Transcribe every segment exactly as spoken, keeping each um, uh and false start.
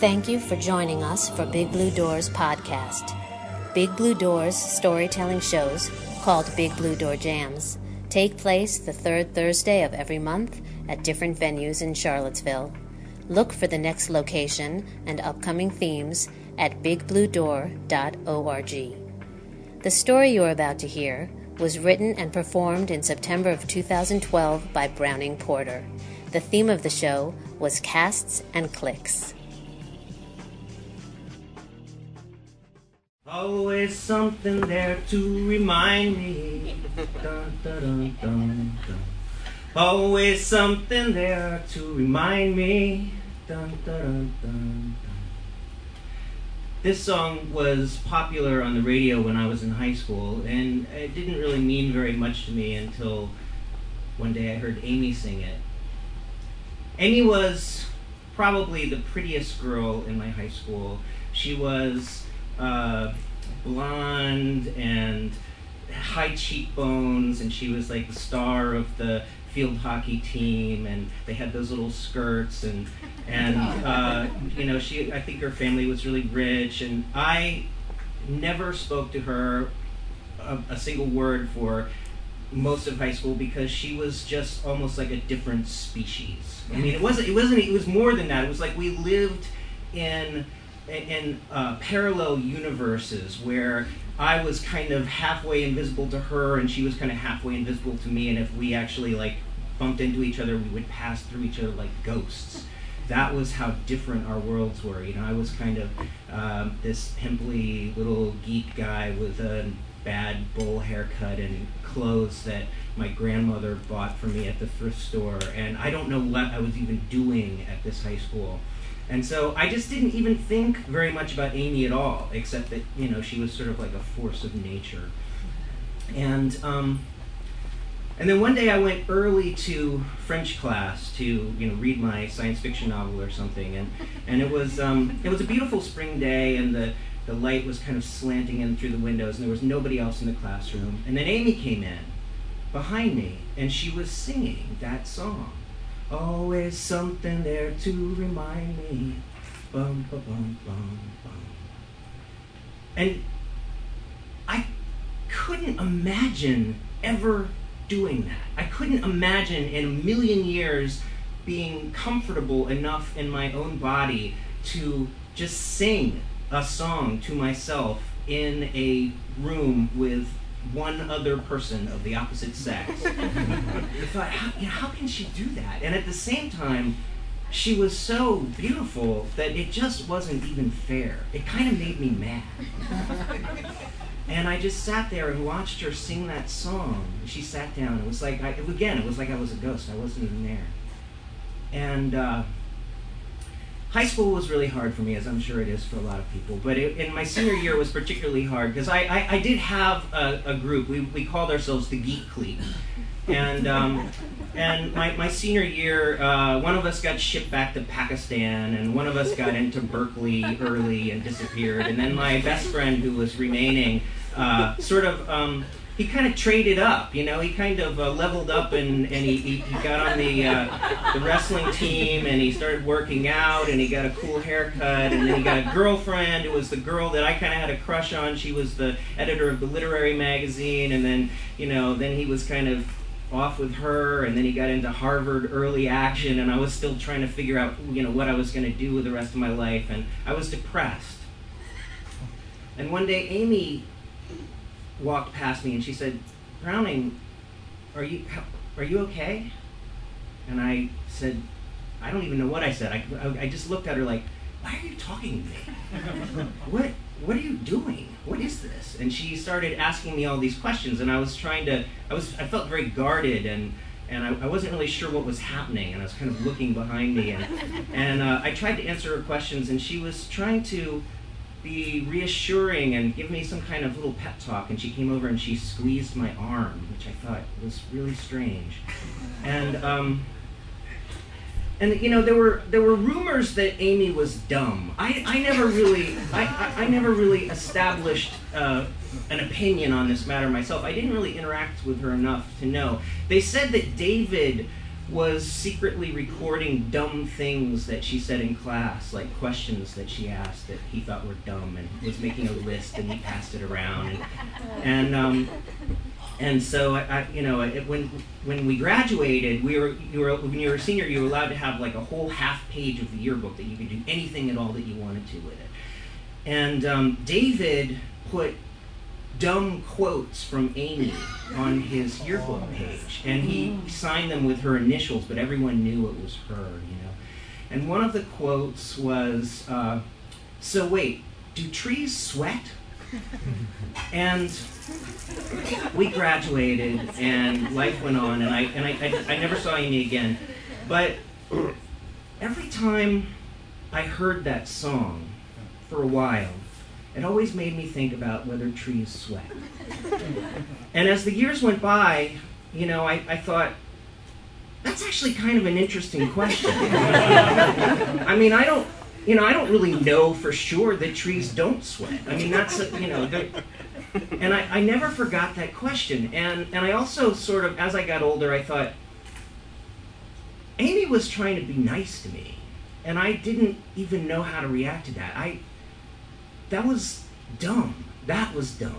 Thank you for joining us for Big Blue Doors podcast. Big Blue Doors storytelling shows, called Big Blue Door Jams, take place the third Thursday of every month at different venues in Charlottesville. Look for the next location and upcoming themes at big blue door dot org. The story you're about to hear was written and performed in September of two thousand twelve by Browning Porter. The theme of the show was Casts and Clicks. Always something there to remind me. Dun, dun, dun, dun, dun. Always something there to remind me. Dun, dun, dun, dun, dun. This song was popular on the radio when I was in high school, and it didn't really mean very much to me until one day I heard Amy sing it. Amy was probably the prettiest girl in my high school. She was uh, blonde and high cheekbones, and she was like the star of the field hockey team, and they had those little skirts, and and uh, you know, she I think her family was really rich, and I never spoke to her a, a single word for most of high school because she was just almost like a different species. I mean, it wasn't it wasn't it was more than that. It was like we lived in in uh, parallel universes where I was kind of halfway invisible to her and she was kind of halfway invisible to me, and if we actually like bumped into each other, we would pass through each other like ghosts. That was how different our worlds were. You know, I was kind of um, this pimply little geek guy with a bad bowl haircut and clothes that my grandmother bought for me at the thrift store, and I don't know what I was even doing at this high school. And so I just didn't even think very much about Amy at all, except that, you know, she was sort of like a force of nature. And um, and then one day I went early to French class to, you know, read my science fiction novel or something, and and it was um, it was a beautiful spring day, and the the light was kind of slanting in through the windows, and there was nobody else in the classroom. And then Amy came in behind me, and she was singing that song. Always something there to remind me. Bum, ba, bum, bum, bum. And I couldn't imagine ever doing that. I couldn't imagine in a million years being comfortable enough in my own body to just sing a song to myself in a room with one other person of the opposite sex. I thought, how, you know, how can she do that? And at the same time, she was so beautiful that it just wasn't even fair. It kind of made me mad. And I just sat there and watched her sing that song. She sat down. It was like, I, again, it was like I was a ghost. I wasn't even there. And uh, high school was really hard for me, as I'm sure it is for a lot of people. But it, in my senior year was particularly hard because I, I, I did have a, a group. We, we called ourselves the Geek Clique. And um, and my, my senior year, uh, one of us got shipped back to Pakistan, and one of us got into Berkeley early and disappeared. And then my best friend, who was remaining, uh, sort of... Um, he kind of traded up, you know, he kind of uh, leveled up, and, and he, he, he got on the uh, the wrestling team, and he started working out, and he got a cool haircut, and then he got a girlfriend who was the girl that I kind of had a crush on. She was the editor of the literary magazine, and then, you know, then he was kind of off with her, and then he got into Harvard early action, and I was still trying to figure out, you know, what I was going to do with the rest of my life, and I was depressed. And one day, Amy walked past me and she said, "Browning, are you are you okay?" And I said, I don't even know what I said. I, I, I just looked at her like, "Why are you talking to me? What what are you doing? What is this?" And she started asking me all these questions, and I was trying to, I was I felt very guarded, and and I, I wasn't really sure what was happening, and I was kind of looking behind me, and and uh, I tried to answer her questions, and she was trying to be reassuring and give me some kind of little pep talk, and she came over and she squeezed my arm, which I thought was really strange. And um, and you know, there were there were rumors that Amy was dumb. I, I never really I, I, I never really established uh, an opinion on this matter myself. I didn't really interact with her enough to know. They said that David was secretly recording dumb things that she said in class, like questions that she asked that he thought were dumb, and was making a list, and he passed it around. And and, um, and so, I, I, you know, it, when when we graduated, we were you were when you were a senior, you were allowed to have like a whole half page of the yearbook that you could do anything at all that you wanted to with it. And um, David put dumb quotes from Amy on his yearbook page, and he signed them with her initials, but everyone knew it was her, you know. And one of the quotes was, uh, "So wait, do trees sweat?" And we graduated, and life went on, and I and I, I, I never saw Amy again. But every time I heard that song for a while, it always made me think about whether trees sweat. And as the years went by, you know, I, I thought, that's actually kind of an interesting question. I mean, I don't, you know, I don't really know for sure that trees don't sweat. I mean, that's, a, you know, and I, I never forgot that question. And, and I also sort of, as I got older, I thought, Amy was trying to be nice to me, and I didn't even know how to react to that. I, That was dumb. That was dumb.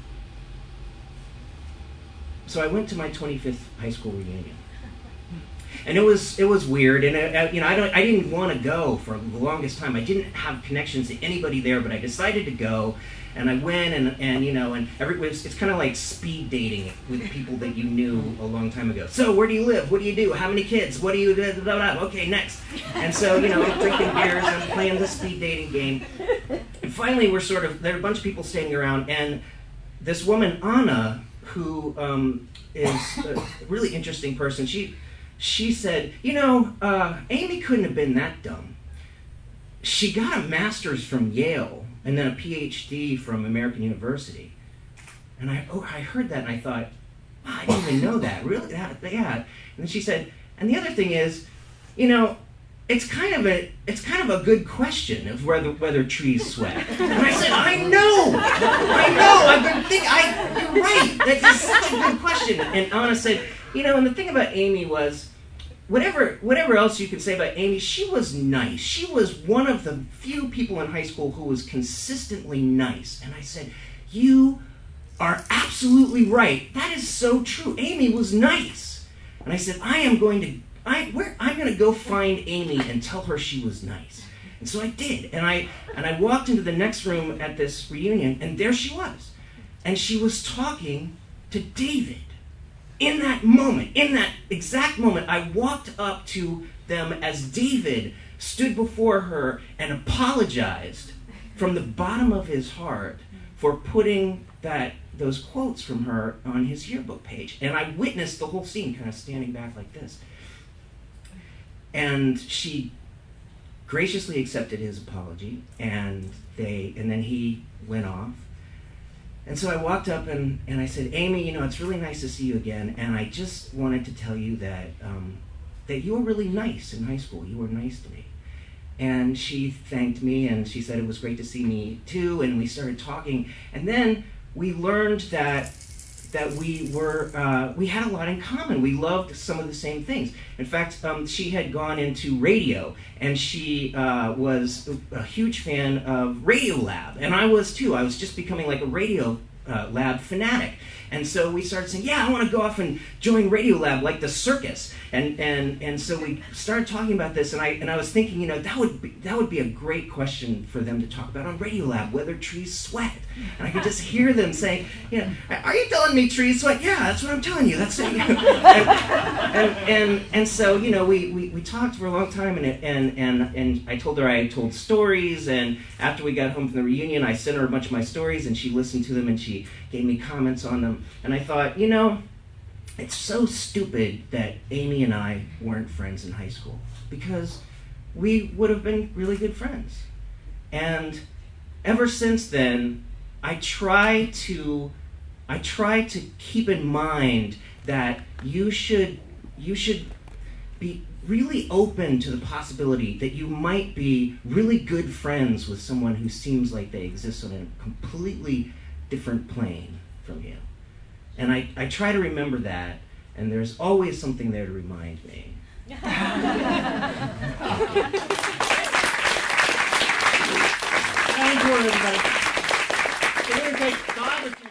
So I went to my twenty-fifth high school reunion, and it was it was weird. And I, you know, I don't I didn't want to go for the longest time. I didn't have connections to anybody there, but I decided to go, and I went, and and you know, and every it's, it's kind of like speed dating with people that you knew a long time ago. So where do you live? What do you do? How many kids? What do you do? Blah, blah, blah. Okay, next. And so you know, I'm drinking beers, I'm playing the speed dating game. And finally, we're sort of, there are a bunch of people standing around, and this woman, Anna, who um, is a really interesting person, she she said, you know, uh, Amy couldn't have been that dumb. She got a master's from Yale, and then a P H D from American University. And I oh, I heard that, and I thought, wow, I didn't even know that. Really? That, yeah. And then she said, and the other thing is, you know, It's kind of a it's kind of a good question of whether whether trees sweat. And I said, I know, I know. I've been thinking. I you're right. That is such a good question. And Anna said, you know, and the thing about Amy was, whatever whatever else you could say about Amy, she was nice. She was one of the few people in high school who was consistently nice. And I said, you are absolutely right. That is so true. Amy was nice. And I said, I am going to. I, where, I'm going to go find Amy and tell her she was nice. And so I did. And I and I walked into the next room at this reunion, and there she was. And she was talking to David. In that moment, in that exact moment, I walked up to them as David stood before her and apologized from the bottom of his heart for putting that those quotes from her on his yearbook page. And I witnessed the whole scene, kind of standing back like this. And she graciously accepted his apology, and they, and then he went off. And so I walked up and, and I said, Amy, you know, it's really nice to see you again, and I just wanted to tell you that um, that you were really nice in high school. You were nice to me. And she thanked me, and she said it was great to see me too, and we started talking. And then we learned that that we were, uh, we had a lot in common. We loved some of the same things. In fact, um, she had gone into radio, and she uh, was a huge fan of Radiolab, and I was too. I was just becoming like a Radio uh, Lab fanatic. And so we started saying, yeah, I want to go off and join Radiolab like the circus. And and and so we started talking about this, and I and I was thinking, you know, that would be that would be a great question for them to talk about on Radiolab, whether trees sweat. And I could just hear them saying, you know, are you telling me trees sweat? Yeah, that's what I'm telling you. That's it. and, and and and so, you know, we, we, we talked for a long time, and and and and I told her I had told stories, and after we got home from the reunion, I sent her a bunch of my stories, and she listened to them, and she gave me comments on them. And I thought, you know, it's so stupid that Amy and I weren't friends in high school, because we would have been really good friends. And ever since then, I try to I try to keep in mind that you should you should be really open to the possibility that you might be really good friends with someone who seems like they exist on a completely different plane from you. And I, I try to remember that, and there's always something there to remind me. Thank you, everybody. So we're going to take five or